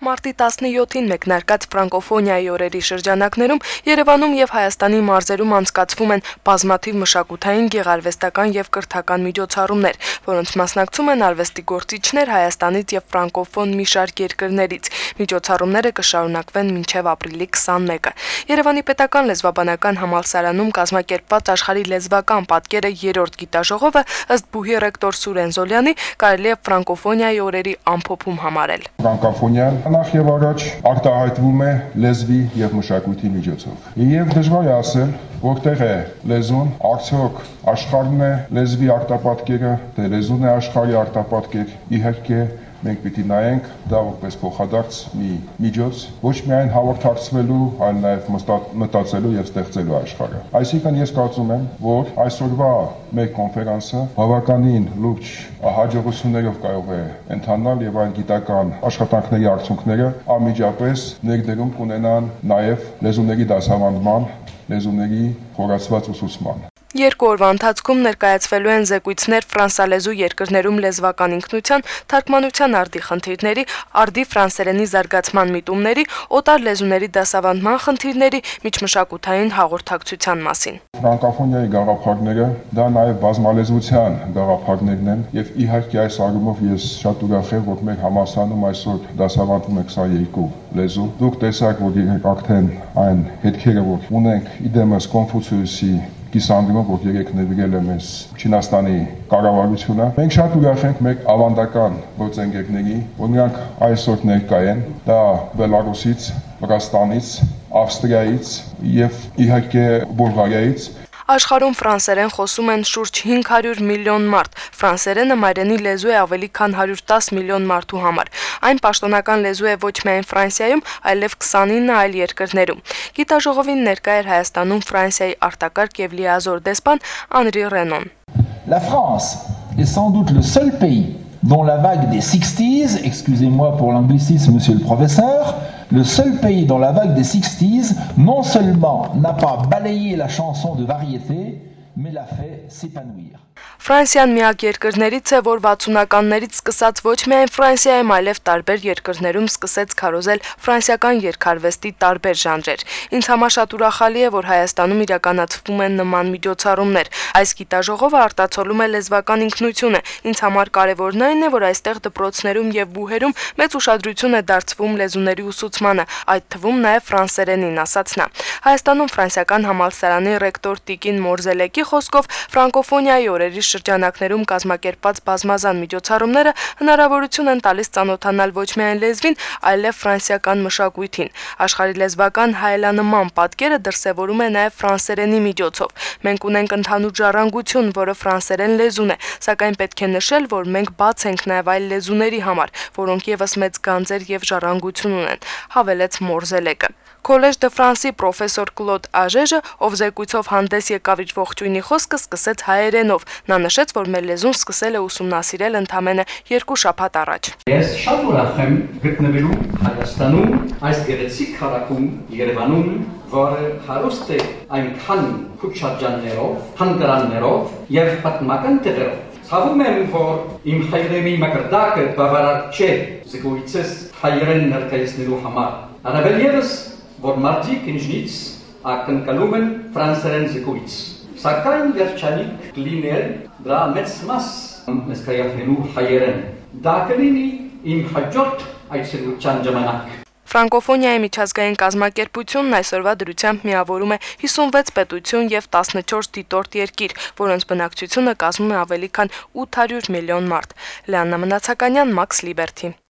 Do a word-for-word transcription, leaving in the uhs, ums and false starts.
Մարտի տասնյոթին մեկնարկած ֆրանկոֆոնիայի օրերի շրջանակներում Երևանում եւ Հայաստանի մարզերում անցկացվում են բազմաթիվ մշակութային, գեղարվեստական եւ կրթական միջոցառումներ, որոնց մասնակցում են արվեստի գործիչներ Հայաստանից եւ ֆրանկոֆոն մի շարք երկրներից։ Միջոցառումները կշարունակվեն մինչեւ ապրիլի քսանմեկը։ Երևանի պետական լեզվաբանական համալսարանում կազմակերպված աշխարհի լեզվական պատկերը երրորդ գիտաժողովը ըստ բուհի ռեկտոր Սուրեն Զոլյանի կարելի է ֆրանկոֆոնիայի օրերի ամփոփում համարել։ Ֆրանկոֆոնիան նախ եւ առաջ արտահայտվում է լեզվի եւ մշակույթի միջոցով։ Եվ դժվար է ասել, որտեղ է լեզուն, արդյոք աշխարհն է լեզվի արտապատկերը, թե լեզուն է աշխարհի արտապատկեր։ Իհարկե մենք պիտի նայենք դա որպես փոխադարձ մի միջոց, ոչ միայն հաղորդակցվելու, այլ նաև մտածելու եւ ստեղծելու աշխարհը։ Այսինքն ես կարծում եմ, որ այսօրվա մեր կոնֆերանսը բավականին լուրջ հաջողություններով կարող է ընթանալ եւ այն գիտական աշխատանքների արդյունքները անմիջապես ներդրում կունենան նաև լեզուների դասավանդման, լեզուների խորացված ուսուցման։ Երկու օրվա ընթացքում ներկայացվելու են զեկույցներ ֆրանսալեզու երկրներում լեզվական ինքնության, թարգմանության արդի խնդիրների, արդի ֆրանսերենի զարգացման միտումների, օտար լեզուների դասավանդման խնդիրների, միջմշակութային հաղորդակցության մասին։ Ֆրանկոֆոնիայի գաղափարները դա նաև բազմալեզվության գաղափարներն են եւ իհարկե այս առումով ես շատ ուրախ եմ, որ մեր համալսարանում այսօր դասավանդվում է քսաներկու լեզու։ Դուք տեսաք, որ իրենք արդեն այն հետքերը, որ ունենք իդեմս Կոնֆուցիուսի կիսանդրով, որ երեք նվիրել է մեզ Չինաստանի կառավարությունը։ Մենք շատ ուրախ ենք մեր ավանդական գործընկերների, որ նրանք այսօր ներկա են, դա Բելարուսից, Վրաստանից, Ավստրիայից եւ իհարկե Բուլղարիայից։ Աշխարհում ֆրանսերեն խոսում են շուրջ հինգ հարյուր միլիոն մարդ։ Ֆրանսերենը մայրենի լեզու է ավելի քան հարյուր տասը միլիոն մարդու համար։ Այն պաշտոնական լեզու է ոչ միայն Ֆրանսիայում, այլև քսանինը այլ երկրներում։ Գիտաժողովին ներկա էր Հայաստանում Ֆրանսիայի արտակարգ եւ լիազոր դեսպան Անրի Ռենոն։ La France est sans doute le seul pays dont la vague des sixties, excusez-moi pour l'anglicisme, monsieur le professeur, le seul pays dont la vague des sixties non seulement n'a pas balayé la chanson de variété, mais l'a fait s'épanouir. Ֆրանսիան միակ երկրներից է, որ վաթսունականներից սկսած ոչ միայն Ֆրանսիայում, այլև տարբեր երկրներում սկսեց քարոզել ֆրանսիական երգարվեստի տարբեր ժանրեր։ Ինձ համար շատ ուրախալի է, որ Հայաստանում իրականացվում են նման միջոցառումներ։ Այս գիտաժողովը արտացոլում է լեզվական ինքնությունը։ Ինձ համար կարևորն այն է, որ այստեղ դպրոցներում եւ բուհերում մեծ ուշադրություն է դարձվում լեզուների ուսուցմանը, այդ թվում նաեւ ֆրանսերենին, ասաց նա։ Հայաստանում ֆրանսիական համալսարանի ռեկտոր Տիկին Մորզելեկի խոսքով ֆրանկոֆոնիայի օրերի շրջանակներում կազմակերպված բազմազան միջոցառումները հնարավորություն են տալիս ծանոթանալ ոչ միայն լեզվին, այլև ֆրանսիական մշակույթին։ Աշխարհի լեզվական հայելանման պատկերը դրսևորում է նաև ֆրանսերենի միջոցով։ Մենք ունենք ընդհանուր ժառանգություն, որը ֆրանսերեն լեզուն է, սակայն պետք է նշել, որ մենք բաց ենք նաև այլ լեզուների համար, որոնք եւս մեծ գանձեր եւ ժառանգություն ունեն, հավելեց Մորզելեկը։ Քոլեժ դե Ֆրանսի պրոֆեսոր Կլոդ Աժեժը, ով զեկույցով հանդես եկավ իր ողջույնի խոսքը, սկսեց հայերենով։ Նա նշեց, որ մեր լեզուն սկսել է ուսումնասիրել ընդամենը երկու շաբաթ առաջ։ Ես շատ ուրախ եմ գտնվելու Հայաստանում, այս գեղեցիկ քաղաքում, Երևանում, որը հարուստ է այնքան քուչաջաններով, հանգարաններով եւ պատմական տեղերով։ Ցավում եմ, որ իմ հայրենի մակարդակը բավարար չէ զեկույցս հայերեն ներկայացնելու համար։ Առավել ևս, որ մարդիկ ինձնից ակնկալում են ֆրանսերեն զեկույց։ Սակայն երջանիկ կլիներ դրա մեծ մաս ներկայացնելու հայերեն։ Դա կլինի իմ հաջորդ այցելության ժամանակ։ Ֆրանկոֆոնիայի միջազգային կազմակերպությունն այսօրվա դրությամբ միավորում է հիսունվեց պետություն եւ տասնչորս դիտորդ երկիր, որոնց բնակչությունը կազմում է ավելի քան ութ հարյուր միլիոն մարդ։ Լիաննա Մնացականյան, Մաքս Լիբերթի։